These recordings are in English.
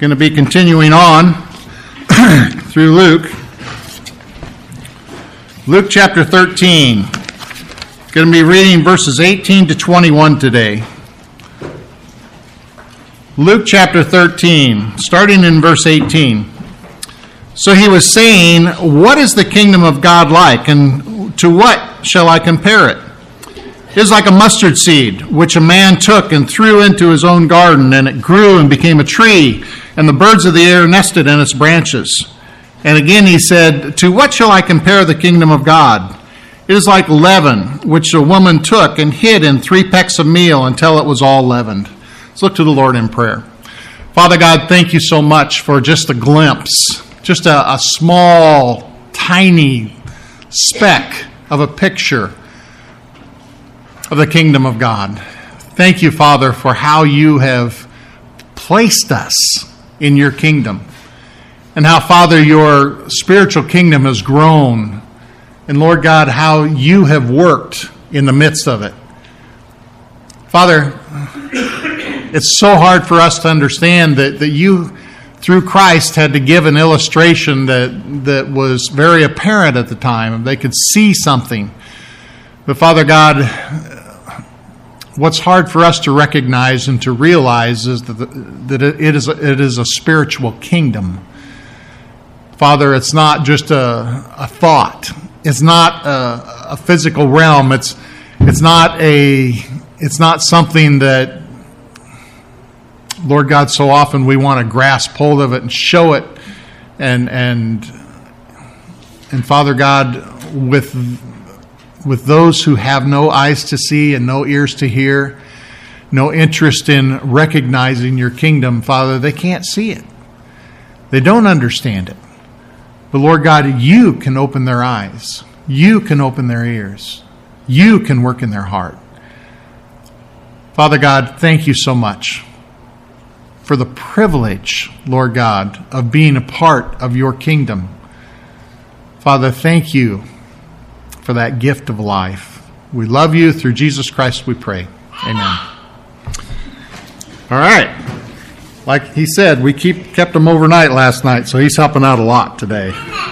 Going to be continuing on through Luke. Luke chapter 13. Going to be reading verses 18 to 21 today. Luke chapter 13, starting in verse 18. So he was saying, "What is the kingdom of God like, and to what shall I compare it? It is like a mustard seed, which a man took and threw into his own garden, and it grew and became a tree, and the birds of the air nested in its branches." And again he said, "To what shall I compare the kingdom of God? It is like leaven, which a woman took and hid in 3 pecks of meal until it was all leavened." Let's look to the Lord in prayer. Father God, thank you so much for just a glimpse, just a small, tiny speck of a picture of the kingdom of God. Thank you, Father, for how you have placed us in your kingdom, and how, Father, your spiritual kingdom has grown, and Lord God, how you have worked in the midst of it. Father, it's so hard for us to understand that you, through Christ, had to give an illustration that was very apparent at the time. They could see something. But Father God, what's hard for us to recognize and to realize is that it is a spiritual kingdom. Father, it's not just a thought. It's not a physical realm. It's not something that, Lord God, so often we want to grasp hold of it and show it, and Father God, with those who have no eyes to see and no ears to hear, no interest in recognizing your kingdom, Father, they can't see it. They don't understand it. But Lord God, you can open their eyes. You can open their ears. You can work in their heart. Father God, thank you so much for the privilege, Lord God, of being a part of your kingdom. Father, thank you for that gift of life. We love you. Through Jesus Christ we pray. Amen. All right. Like he said, we kept him overnight last night, so he's helping out a lot today.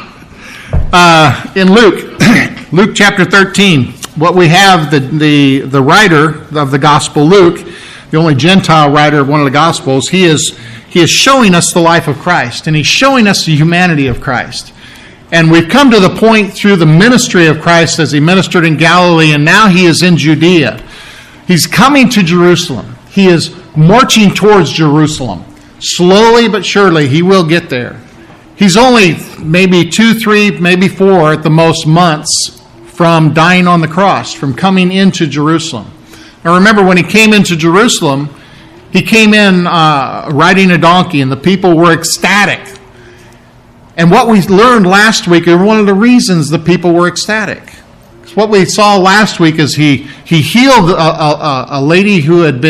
In Luke chapter 13, what we have, the writer of the Gospel, Luke, the only Gentile writer of one of the Gospels, he is showing us the life of Christ, and he's showing us the humanity of Christ. And we've come to the point through the ministry of Christ as he ministered in Galilee, and now he is in Judea. He's coming to Jerusalem. He is marching towards Jerusalem. Slowly but surely, he will get there. He's only maybe 2, 3, maybe 4 at the most months from dying on the cross, from coming into Jerusalem. Now remember, when he came into Jerusalem, he came in riding a donkey, and the people were ecstatic. And what we learned last week, and one of the reasons the people were ecstatic, what we saw last week is he healed a lady who had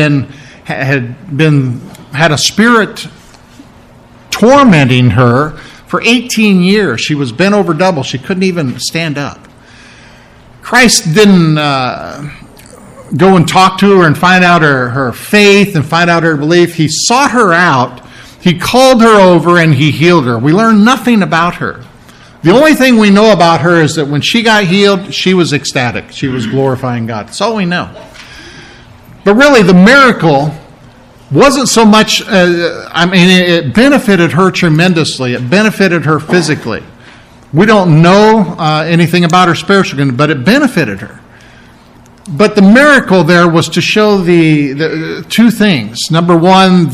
a spirit tormenting her for 18 years. She was bent over double. She couldn't even stand up. Christ didn't go and talk to her and find out her faith and find out her belief. He sought her out. He called her over and he healed her. We learned nothing about her. The only thing we know about her is that when she got healed, she was ecstatic. She was glorifying God. That's all we know. But really, the miracle wasn't so much, it benefited her tremendously. It benefited her physically. We don't know anything about her spiritually, but it benefited her. But the miracle there was to show the 2 things. Number one,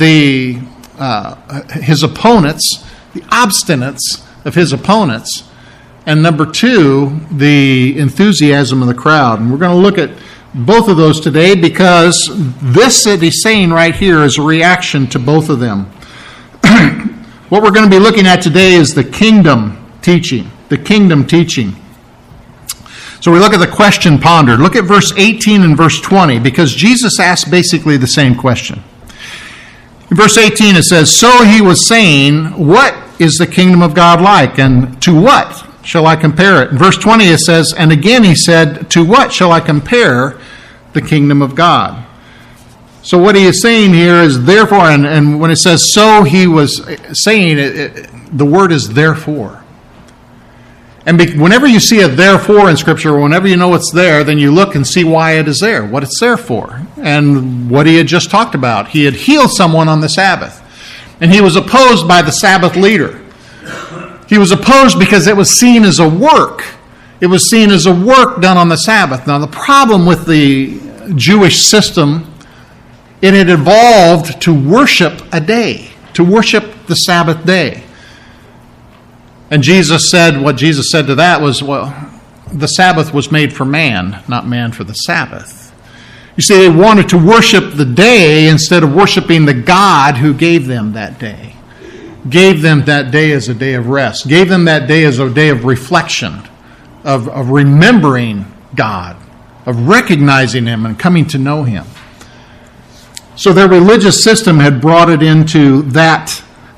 his opponents, the obstinance of his opponents, and number 2, the enthusiasm of the crowd. And we're going to look at both of those today, because this that he's saying right here is a reaction to both of them. What we're going to be looking at today is the kingdom teaching. The kingdom teaching. So we look at the question pondered. Look at verse 18 and verse 20, because Jesus asked basically the same question. In verse 18 it says, "So he was saying, what is the kingdom of God like, and to what shall I compare it?" In verse 20 it says, "And again he said, to what shall I compare the kingdom of God?" So what he is saying here is therefore, and when it says so, he was saying, the word is therefore. And whenever you see a therefore in Scripture, or whenever you know it's there, then you look and see why it is there, what it's there for. And what he had just talked about. He had healed someone on the Sabbath. And he was opposed by the Sabbath leader. He was opposed because it was seen as a work. It was seen as a work done on the Sabbath. Now, the problem with the Jewish system, it had evolved to worship a day, to worship the Sabbath day. And what Jesus said to that was, well, the Sabbath was made for man, not man for the Sabbath. You see, they wanted to worship the day instead of worshiping the God who gave them that day. Gave them that day as a day of rest. Gave them that day as a day of reflection, of remembering God, of recognizing Him and coming to know Him. So their religious system had brought it into that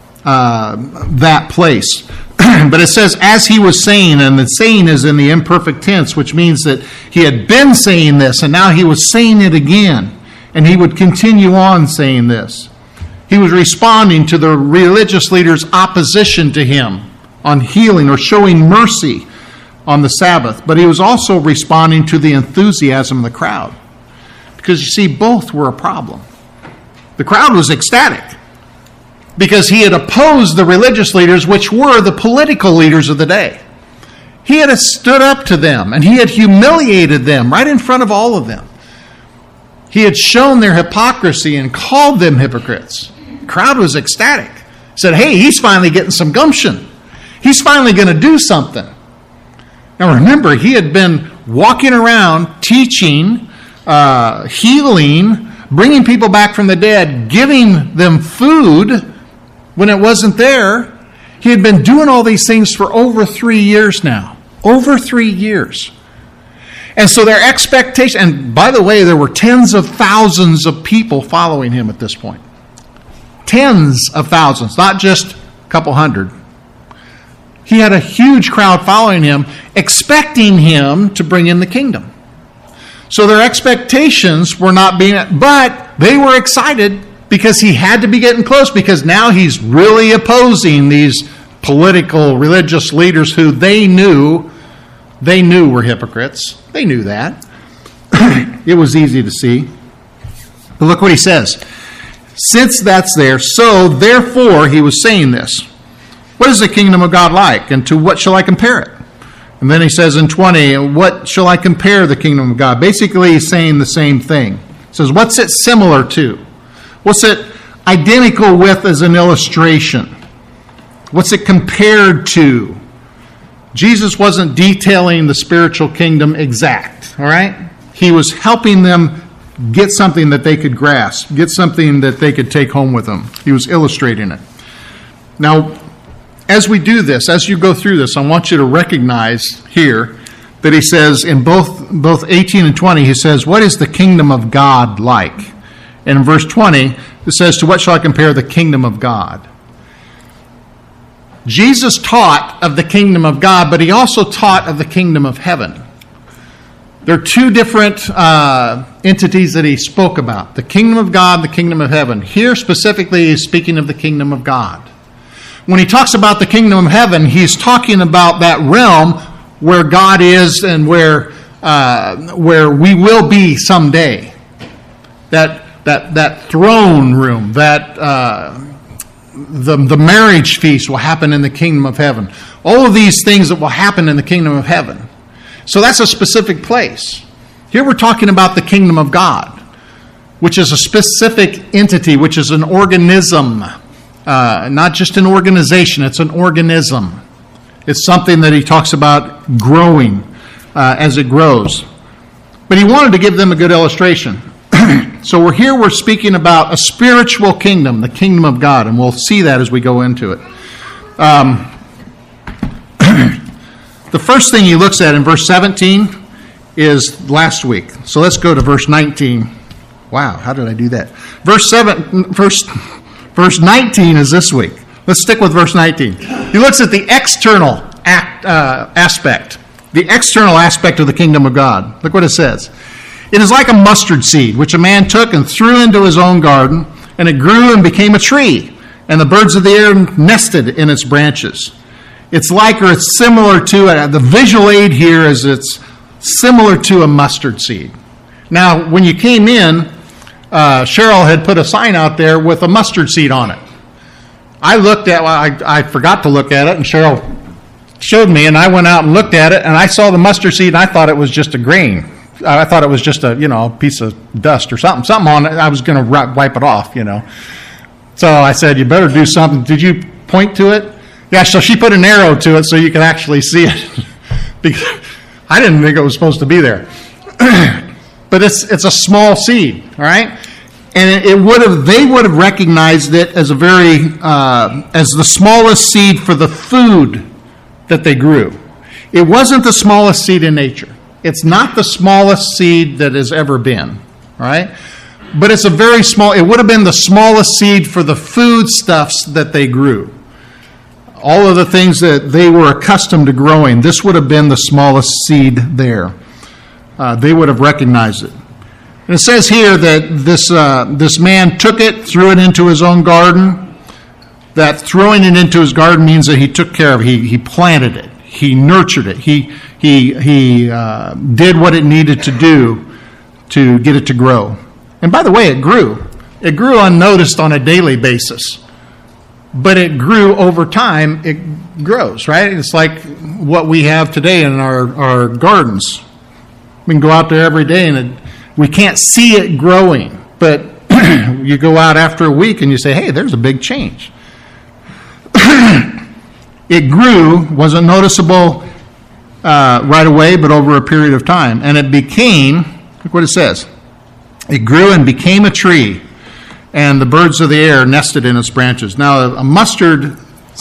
place. But it says, as he was saying, and the saying is in the imperfect tense, which means that he had been saying this, and now he was saying it again, and he would continue on saying this. He was responding to the religious leaders' opposition to him on healing or showing mercy on the Sabbath, but he was also responding to the enthusiasm of the crowd. Because you see, both were a problem. The crowd was ecstatic because he had opposed the religious leaders, which were the political leaders of the day. He had stood up to them, and he had humiliated them right in front of all of them. He had shown their hypocrisy and called them hypocrites. The crowd was ecstatic. Said, hey, he's finally getting some gumption. He's finally going to do something. Now remember, he had been walking around teaching, healing, bringing people back from the dead, giving them food when it wasn't there. He had been doing all these things for over 3 years now. Over 3 years. And so their expectation, and by the way, there were tens of thousands of people following him at this point. Tens of thousands, not just a couple hundred. He had a huge crowd following him, expecting him to bring in the kingdom. So their expectations were not being, but they were excited because he had to be getting close, because now he's really opposing these political, religious leaders who they knew were hypocrites. They knew that. It was easy to see. But look what he says. Since that's there, so therefore he was saying this. What is the kingdom of God like, and to what shall I compare it? And then he says in 20, what shall I compare the kingdom of God? Basically, he's saying the same thing. He says, what's it similar to? What's it identical with as an illustration? What's it compared to? Jesus wasn't detailing the spiritual kingdom exact, all right? He was helping them get something that they could grasp, get something that they could take home with them. He was illustrating it. Now, as we do this, as you go through this, I want you to recognize here that he says in both 18 and 20, he says, what is the kingdom of God like? And in verse 20, it says, to what shall I compare the kingdom of God? Jesus taught of the kingdom of God, but he also taught of the kingdom of heaven. There are two different entities that he spoke about, the kingdom of God, the kingdom of heaven. Here specifically, he's speaking of the kingdom of God. When he talks about the kingdom of heaven, he's talking about that realm where God is and where we will be someday. That throne room, the marriage feast will happen in the kingdom of heaven. All of these things that will happen in the kingdom of heaven. So that's a specific place. Here we're talking about the kingdom of God, which is a specific entity, which is an organism. Not just an organization, it's an organism. It's something that he talks about growing as it grows. But he wanted to give them a good illustration. So we're speaking about a spiritual kingdom, the kingdom of God, and we'll see that as we go into it. The first thing he looks at in verse 17 is last week. So let's go to verse 19. Wow, how did I do that? Verse 19 is this week. Let's stick with verse 19. He looks at the external aspect. The external aspect of the kingdom of God. Look what it says. It is like a mustard seed, which a man took and threw into his own garden, and it grew and became a tree, and the birds of the air nested in its branches. It's like, or it's similar to, the visual aid here is it's similar to a mustard seed. Now, when you came in, Cheryl had put a sign out there with a mustard seed on it. I forgot to look at it, and Cheryl showed me, and I went out and looked at it, and I saw the mustard seed, and I thought it was just a grain. I thought it was just a piece of dust or something on it. I was going to wipe it off, So I said, you better do something. Did you point to it? Yeah, so she put an arrow to it so you can actually see it. Because I didn't think it was supposed to be there. But it's a small seed, all right? And they would have recognized it as as the smallest seed for the food that they grew. It wasn't the smallest seed in nature. It's not the smallest seed that has ever been, all right? But it's it would have been the smallest seed for the foodstuffs that they grew. All of the things that they were accustomed to growing, this would have been the smallest seed there. They would have recognized it. And it says here that this man took it, threw it into his own garden. That throwing it into his garden means that he took care of it. He planted it. He nurtured it. He did what it needed to do to get it to grow. And by the way, it grew. It grew unnoticed on a daily basis. But it grew over time. It grows, right? It's like what we have today in our gardens. We can go out there every day and we can't see it growing. But you go out after a week and you say, hey, there's a big change. It grew, wasn't noticeable right away, but over a period of time. And it became, look what it says. It grew and became a tree, and the birds of the air nested in its branches. Now, a mustard,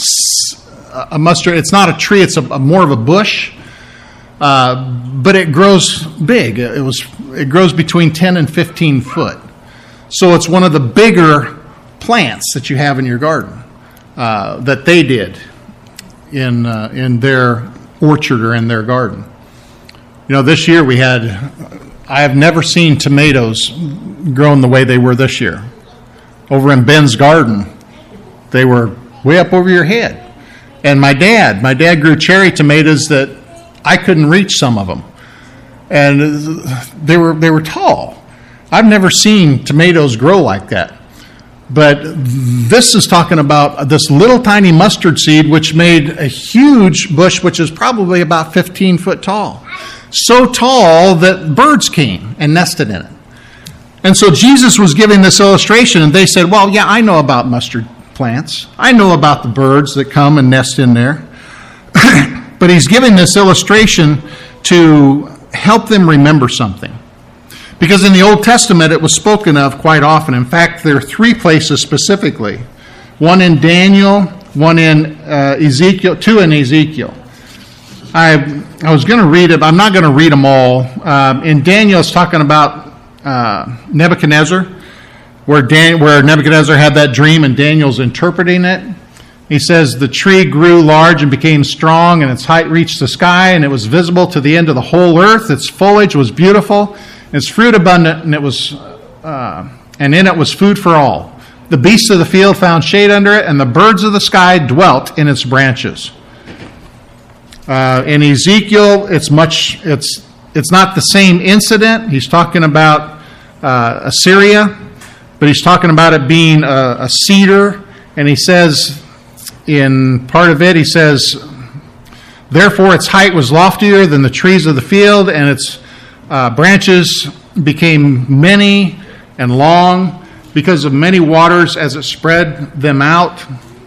it's not a tree, it's more of a bush, but it grows big. It grows between 10 and 15 foot. So it's one of the bigger plants that you have in your garden that they did in their orchard or in their garden. This year I have never seen tomatoes grown the way they were this year. Over in Ben's garden, they were way up over your head. And my dad grew cherry tomatoes that I couldn't reach some of them. And they were tall. I've never seen tomatoes grow like that. But this is talking about this little tiny mustard seed, which made a huge bush, which is probably about 15 foot tall. So tall that birds came and nested in it. And so Jesus was giving this illustration, and they said, well, yeah, I know about mustard plants. I know about the birds that come and nest in there. But he's giving this illustration to help them remember something. Because in the Old Testament, it was spoken of quite often. In fact, there are 3 places specifically. One in Daniel, one in Ezekiel, 2 in Ezekiel. I was going to read it, but I'm not going to read them all. In Daniel, it's talking about Nebuchadnezzar, where Nebuchadnezzar had that dream and Daniel's interpreting it. He says, the tree grew large and became strong, and its height reached the sky, and it was visible to the end of the whole earth. Its foliage was beautiful, its fruit abundant, and and in it was food for all. The beasts of the field found shade under it, and the birds of the sky dwelt in its branches. In Ezekiel, it's not the same incident. He's talking about Assyria, but he's talking about it being a cedar, and he says, in part of it, he says, therefore its height was loftier than the trees of the field, and its branches became many and long because of many waters as it spread them out.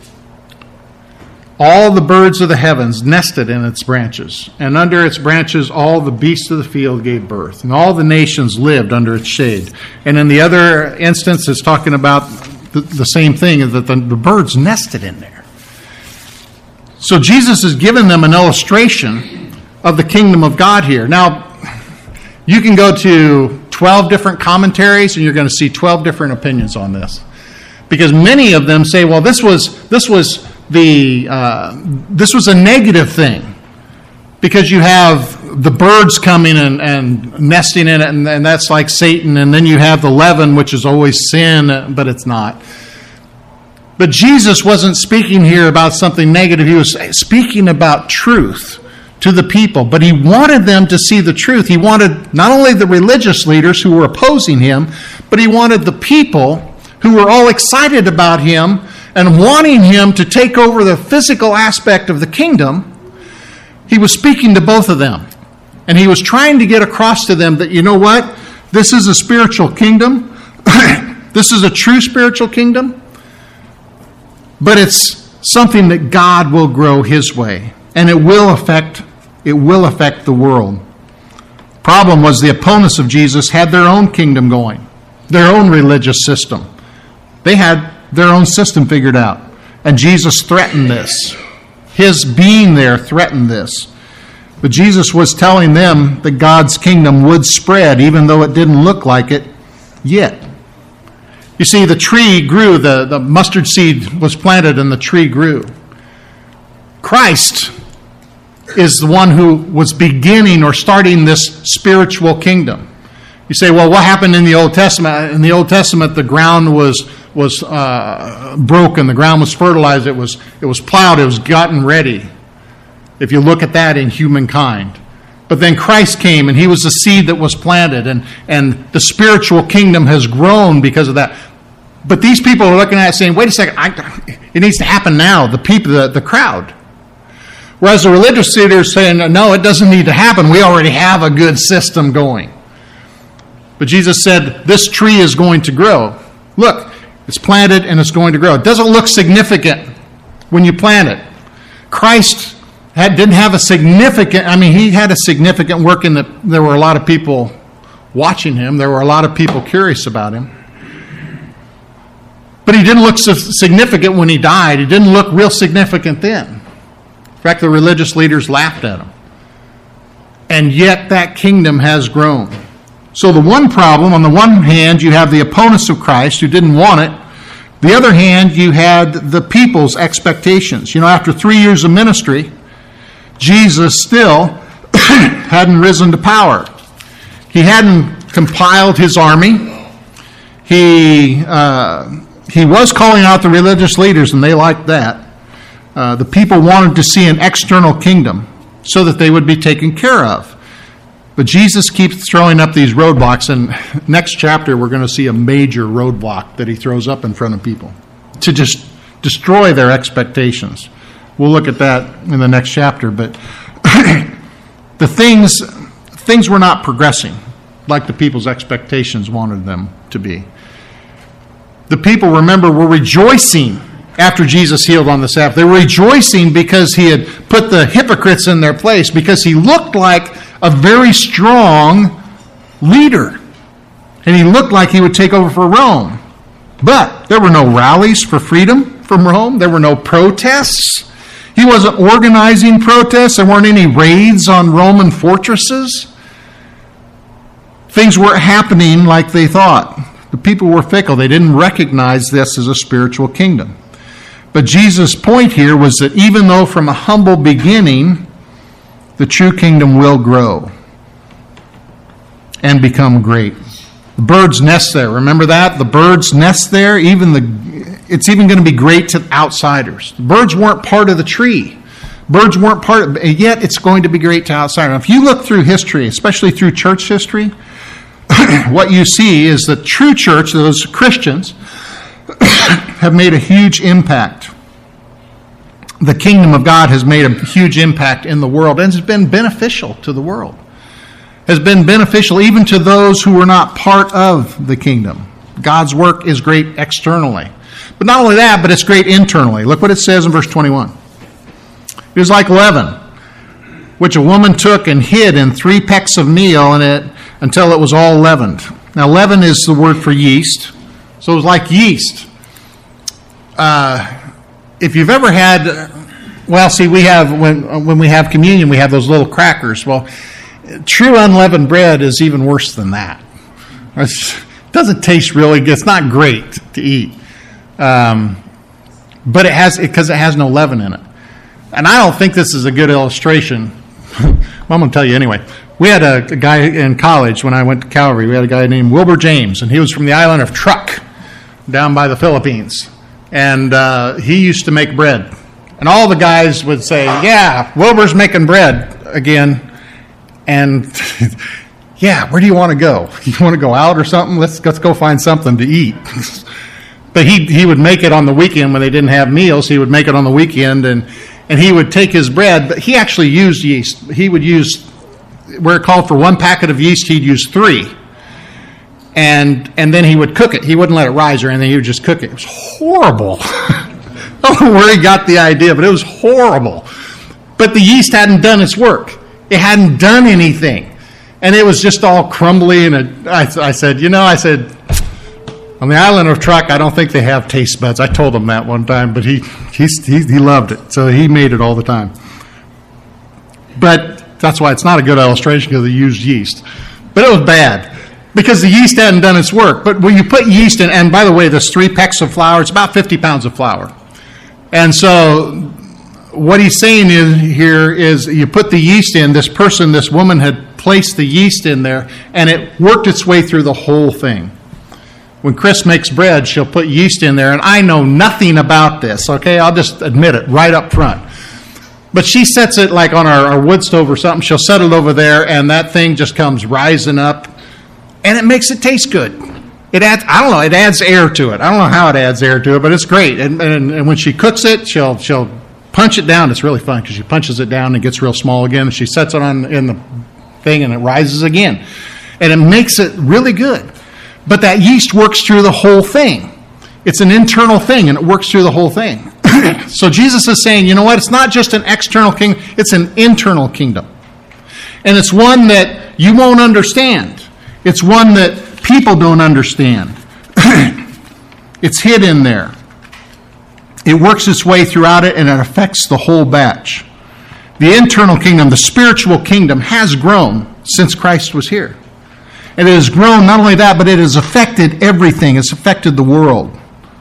All the birds of the heavens nested in its branches, and under its branches all the beasts of the field gave birth, and all the nations lived under its shade. And in the other instance, it's talking about the same thing, that the birds nested in there. So Jesus is giving them an illustration of the kingdom of God here. Now, you can go to 12 different commentaries, and you're going to see 12 different opinions on this, because many of them say, well, this was a negative thing, because you have the birds coming and nesting in it, and that's like Satan. And then you have the leaven, which is always sin, but it's not. But Jesus wasn't speaking here about something negative. He was speaking about truth to the people. But he wanted them to see the truth. He wanted not only the religious leaders who were opposing him, but he wanted the people who were all excited about him and wanting him to take over the physical aspect of the kingdom. He was speaking to both of them. And he was trying to get across to them that, you know what? This is a spiritual kingdom. This is a true spiritual kingdom. But it's something that God will grow his way. And it will affect the world. Problem was the opponents of Jesus had their own kingdom going. Their own religious system. They had their own system figured out. And Jesus threatened this. His being there threatened this. But Jesus was telling them that God's kingdom would spread, even though it didn't look like it yet. You see, the tree grew, the mustard seed was planted and the tree grew. Christ is the one who was beginning or starting this spiritual kingdom. You say, well, what happened in the Old Testament? In the Old Testament, the ground was broken, the ground was fertilized, it was plowed, it was gotten ready. If you look at that in humankind. But then Christ came and he was the seed that was planted, and the spiritual kingdom has grown because of that. But these people are looking at it saying, wait a second, it needs to happen now, the people, the crowd. Whereas the religious leaders are saying, no, it doesn't need to happen, we already have a good system going. But Jesus said, this tree is going to grow. Look, it's planted and it's going to grow. It doesn't look significant when you plant it. Christ didn't have a significant, he had a significant work in that there were a lot of people watching him. There were a lot of people curious about him. But he didn't look so significant when he died. He didn't look real significant then. In fact, the religious leaders laughed at him. And yet that kingdom has grown. So the one problem, on the one hand, you have the opponents of Christ who didn't want it. The other hand, you had the people's expectations. After 3 years of ministry, Jesus still hadn't risen to power. He hadn't compiled his army. He was calling out the religious leaders, and they liked that. The people wanted to see an external kingdom so that they would be taken care of. But Jesus keeps throwing up these roadblocks, and next chapter we're going to see a major roadblock that he throws up in front of people to just destroy their expectations. We'll look at that in the next chapter, but the things were not progressing like the people's expectations wanted them to be. The people, remember, were rejoicing after Jesus healed on the Sabbath. They were rejoicing because he had put the hypocrites in their place, because he looked like a very strong leader. And he looked like he would take over for Rome. But there were no rallies for freedom from Rome. There were no protests. He wasn't organizing protests. There weren't any raids on Roman fortresses. Things weren't happening like they thought. The people were fickle. They didn't recognize this as a spiritual kingdom. But Jesus' point here was that even though from a humble beginning, the true kingdom will grow and become great. The birds nest there. Remember that? The birds nest there. It's even going to be great to outsiders. The birds weren't part of the tree. Birds weren't part of it, yet it's going to be great to outsiders. If you look through history, especially through church history, what you see is the true church, those Christians, have made a huge impact. The kingdom of God has made a huge impact in the world and has been beneficial to the world. Has been beneficial even to those who were not part of the kingdom. God's work is great externally. But not only that, but it's great internally. Look what it says in verse 21. It was like leaven, which a woman took and hid in 3 pecks of meal in it until it was all leavened. Now, leaven is the word for yeast. So it was like yeast. If you've ever had, we have, when we have communion, we have those little crackers. Well, true unleavened bread is even worse than that. It doesn't taste really good. It's not great to eat. But because it has no leaven in it. And I don't think this is a good illustration I'm going to tell you anyway. We had a guy in college when I went to Calvary. We had a guy named Wilbur James, and he was from the island of Truk down by the Philippines. And he used to make bread. And all the guys would say, yeah, Wilbur's making bread again. And yeah, where do you want to go? You want to go out or something? Let's go find something to eat. But he would make it on the weekend when they didn't have meals. He would make it on the weekend, and he would take his bread. But he actually used yeast. He would use, where it called for 1 packet of yeast, he'd use 3. And then he would cook it. He wouldn't let it rise or anything. He would just cook it. It was horrible. I don't know where he got the idea, but it was horrible. But the yeast hadn't done its work. It hadn't done anything. And it was just all crumbly. And I said, on the island of Truk, I don't think they have taste buds. I told him that one time, but he loved it. So he made it all the time. But that's why it's not a good illustration, because they used yeast. But it was bad, because the yeast hadn't done its work. But when you put yeast in, and by the way, there's 3 pecks of flour, it's about 50 pounds of flour. And so what he's saying here is you put the yeast in, this woman had placed the yeast in there, and it worked its way through the whole thing. When Chris makes bread, she'll put yeast in there, and I know nothing about this, okay? I'll just admit it right up front. But she sets it like on our wood stove or something. She'll set it over there, and that thing just comes rising up, and it makes it taste good. It adds air to it. I don't know how it adds air to it, but it's great. And when she cooks it, she'll punch it down. It's really fun because she punches it down and it gets real small again. And she sets it in the thing and it rises again. And it makes it really good. But that yeast works through the whole thing. It's an internal thing and it works through the whole thing. So Jesus is saying, you know what? It's not just an external kingdom. It's an internal kingdom. And it's one that you won't understand. It's one that people don't understand. It's hid in there. It works its way throughout it, and it affects the whole batch. The internal kingdom, the spiritual kingdom, has grown since Christ was here. And it has grown, not only that, but it has affected everything. It's affected the world.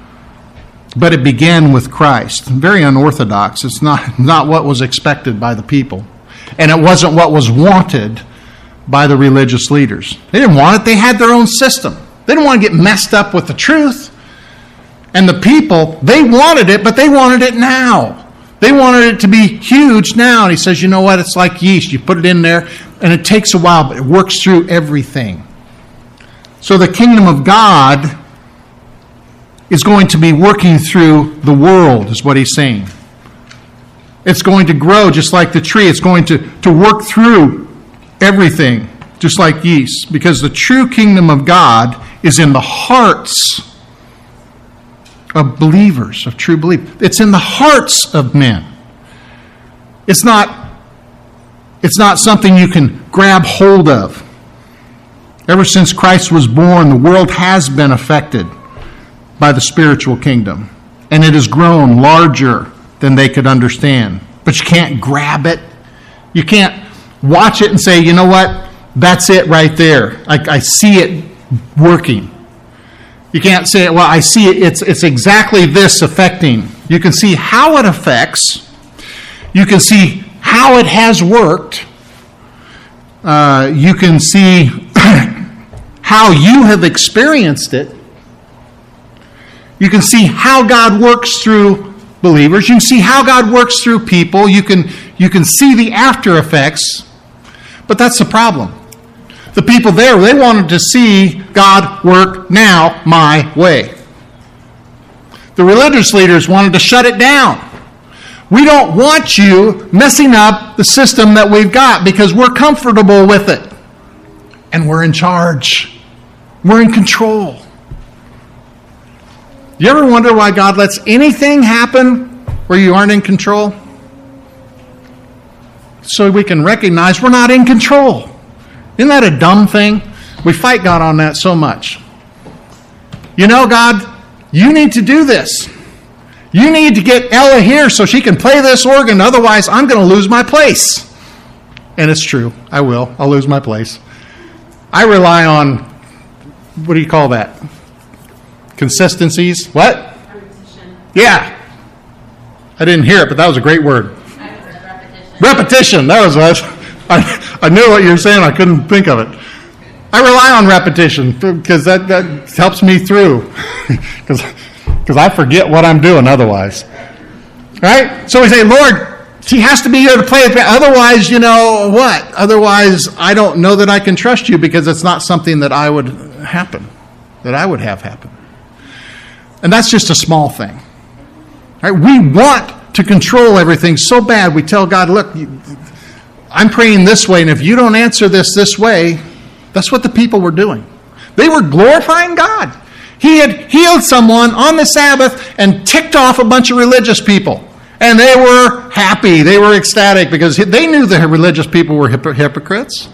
But it began with Christ. Very unorthodox. It's not what was expected by the people. And it wasn't what was wanted by the religious leaders. They didn't want it. They had their own system. They didn't want to get messed up with the truth. And the people, they wanted it, but they wanted it now. They wanted it to be huge now. And he says, you know what? It's like yeast. You put it in there, and it takes a while, but it works through everything. So the kingdom of God is going to be working through the world, is what he's saying. It's going to grow just like the tree. It's going to work through everything, just like yeast, because the true kingdom of God is in the hearts of believers, of true believers. It's in the hearts of men. It's not something you can grab hold of. Ever since Christ was born, the world has been affected by the spiritual kingdom, and it has grown larger than they could understand. But you can't grab it. You can't watch it and say, you know what, that's it right there. I see it working. You can't say, well, I see it. It's exactly this affecting. You can see how it affects. You can see how it has worked. You can see how you have experienced it. You can see how God works through believers. You can see how God works through people. You can see the after effects. But that's the problem. The people there, they wanted to see God work now my way. The religious leaders wanted to shut it down. We don't want you messing up the system that we've got because we're comfortable with it. And we're in charge. We're in control. You ever wonder why God lets anything happen where you aren't in control? So we can recognize we're not in control. Isn't that a dumb thing? We fight God on that so much. You know, God, you need to do this. You need to get Ella here so she can play this organ. Otherwise, I'm going to lose my place. And it's true. I will. I'll lose my place. I rely on, what do you call that? Consistencies? What? Repetition. Yeah. I didn't hear it, but that was a great word. Repetition. Repetition. That was what. I knew what you were saying. I couldn't think of it. I rely on repetition because that helps me through. Because I forget what I'm doing otherwise. Right? So we say, Lord, he has to be here to play it. Otherwise, you know what? Otherwise, I don't know that I can trust you because it's not something that I would have happen. And that's just a small thing. Right? We want to control everything so bad. We tell God, look, I'm praying this way, and if you don't answer this way, that's what the people were doing. They were glorifying God. He had healed someone on the Sabbath and ticked off a bunch of religious people. And they were happy. They were ecstatic because they knew the religious people were hypocrites.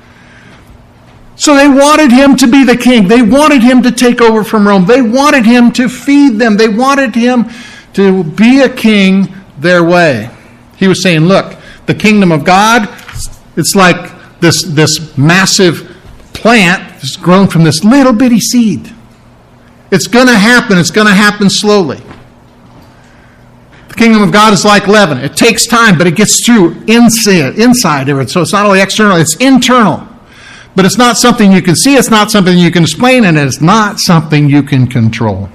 So they wanted him to be the king. They wanted him to take over from Rome. They wanted him to feed them. They wanted him to be a king their way. He was saying, look, the kingdom of God, it's like this massive plant that's grown from this little bitty seed. It's going to happen. It's going to happen slowly. The kingdom of God is like leaven. It takes time, but it gets through inside of it. So it's not only external, it's internal. But it's not something you can see. It's not something you can explain, and it's not something you can control.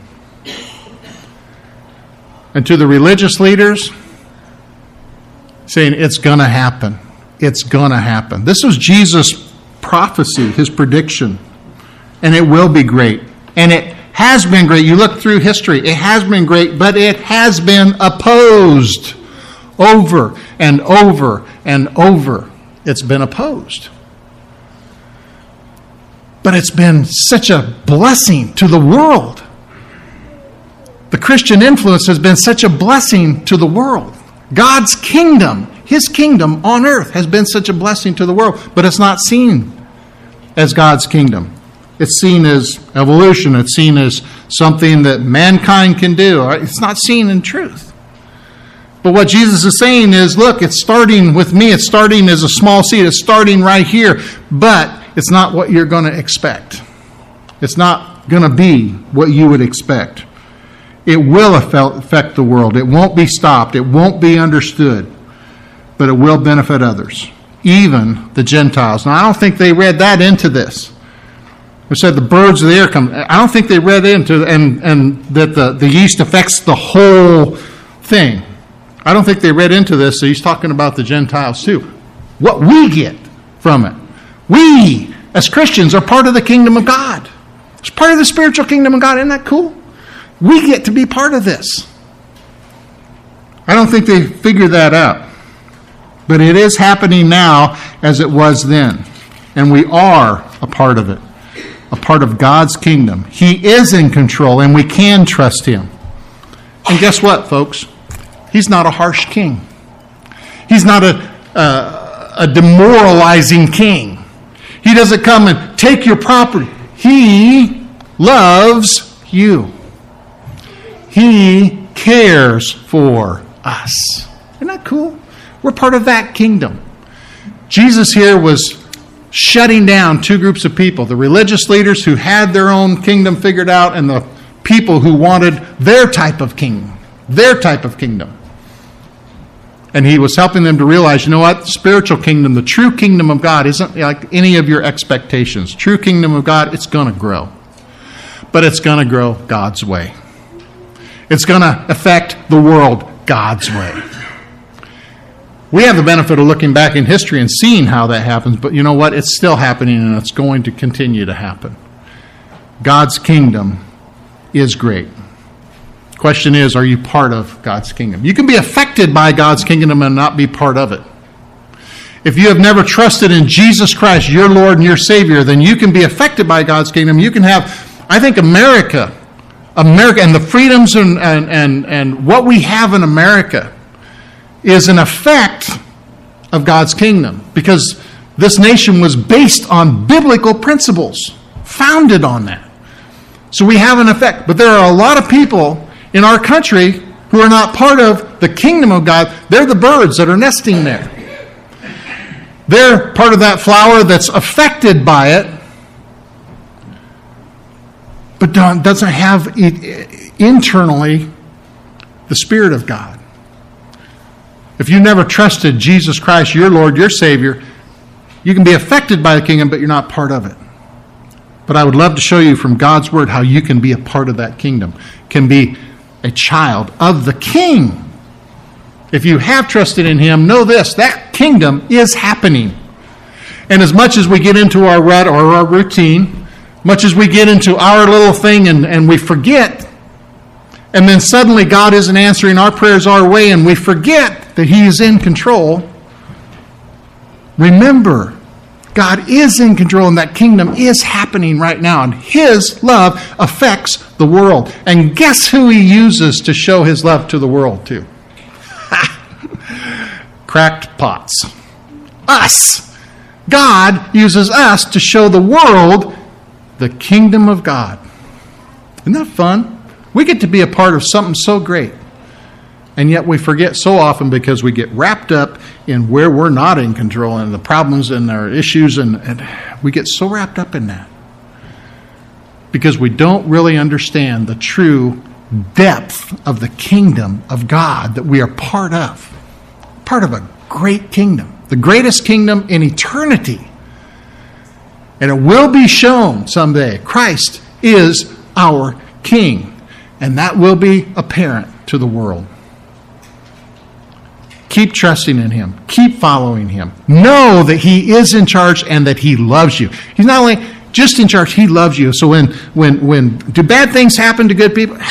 And to the religious leaders, saying it's going to happen. It's going to happen. This was Jesus' prophecy, his prediction. And it will be great. And it has been great. You look through history. It has been great, but it has been opposed over and over and over. It's been opposed. But it's been such a blessing to the world. The Christian influence has been such a blessing to the world. God's kingdom, his kingdom on earth has been such a blessing to the world, but it's not seen as God's kingdom. It's seen as evolution. It's seen as something that mankind can do. It's not seen in truth. But what Jesus is saying is, look, it's starting with me. It's starting as a small seed. It's starting right here. But it's not what you're going to expect. It's not going to be what you would expect. It will affect the world. It won't be stopped. It won't be understood. But it will benefit others, even the Gentiles. Now, I don't think they read that into this. It said the birds of the air come. I don't think they read into and that the yeast affects the whole thing. I don't think they read into this, so he's talking about the Gentiles too. What we get from it. We, as Christians, are part of the kingdom of God. It's part of the spiritual kingdom of God. Isn't that cool? We get to be part of this. I don't think they figured that out. But it is happening now as it was then. And we are a part of it. A part of God's kingdom. He is in control, and we can trust him. And guess what, folks? He's not a harsh king. He's not a demoralizing king. He doesn't come and take your property. He loves you. He cares for us. Isn't that cool? We're part of that kingdom. Jesus here was shutting down two groups of people. The religious leaders who had their own kingdom figured out, and the people who wanted their type of king, their type of kingdom. And he was helping them to realize, you know what? The spiritual kingdom, the true kingdom of God isn't like any of your expectations. True kingdom of God, it's going to grow. But it's going to grow God's way. It's going to affect the world God's way. We have the benefit of looking back in history and seeing how that happens, but you know what? It's still happening, and it's going to continue to happen. God's kingdom is great. Question is, are you part of God's kingdom? You can be affected by God's kingdom and not be part of it. If you have never trusted in Jesus Christ, your Lord and your Savior, then you can be affected by God's kingdom. You can have, I think, America and the freedoms and what we have in America is an effect of God's kingdom, because this nation was based on biblical principles, founded on that. So we have an effect. But there are a lot of people in our country who are not part of the kingdom of God. They're the birds that are nesting there. They're part of that flower that's affected by it, but doesn't have internally the Spirit of God. If you never trusted Jesus Christ, your Lord, your Savior, You can be affected by the kingdom, but you're not part of it. But I would love to show you from God's word how you can be a part of that kingdom, can be a child of the King. If you have trusted in him, know this, that kingdom is happening. And as much as we get into our rut or our routine, much as we get into our little thing and we forget, and then suddenly God isn't answering our prayers our way and we forget that he is in control, remember, God is in control and that kingdom is happening right now. And his love affects the world. And guess who he uses to show his love to the world too? Cracked pots. Us. God uses us to show the world the kingdom of God. Isn't that fun? We get to be a part of something so great. And yet we forget so often because we get wrapped up in where we're not in control and the problems and our issues, and we get so wrapped up in that. Because we don't really understand the true depth of the kingdom of God that we are part of. Part of a great kingdom. The greatest kingdom in eternity. And it will be shown someday. Christ is our King. And that will be apparent to the world. Keep trusting in him. Keep following him. Know that he is in charge and that he loves you. He's not only just in charge, he loves you. So when do bad things happen to good people?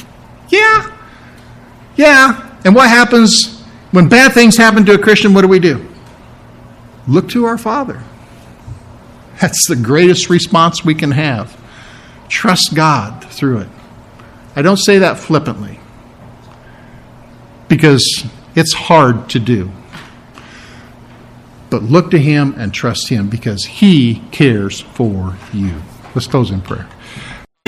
Yeah. And what happens when bad things happen to a Christian? What do? Look to our Father. That's the greatest response we can have. Trust God through it. I don't say that flippantly because it's hard to do. But look to him and trust him because he cares for you. Let's close in prayer.